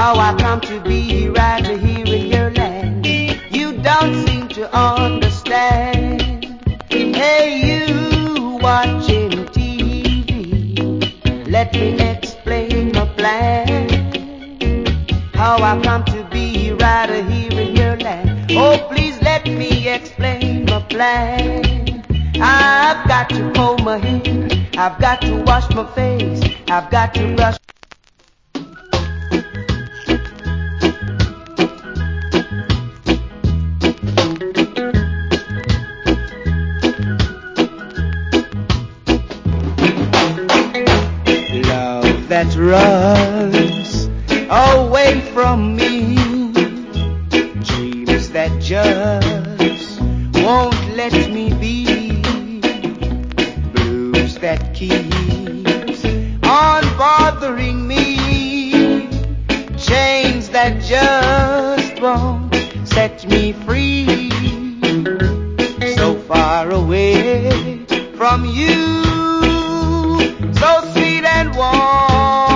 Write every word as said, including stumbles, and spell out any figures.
how I come to be right here in your land. You don't seem to understand. Hey, you watching T V, let me explain my plan. How I come to be right here in your land. Oh, please let me explain my plan. I've got to comb my hair, I've got to wash my face, I've got to brush. Love that runs away from me, dreams that just won't let me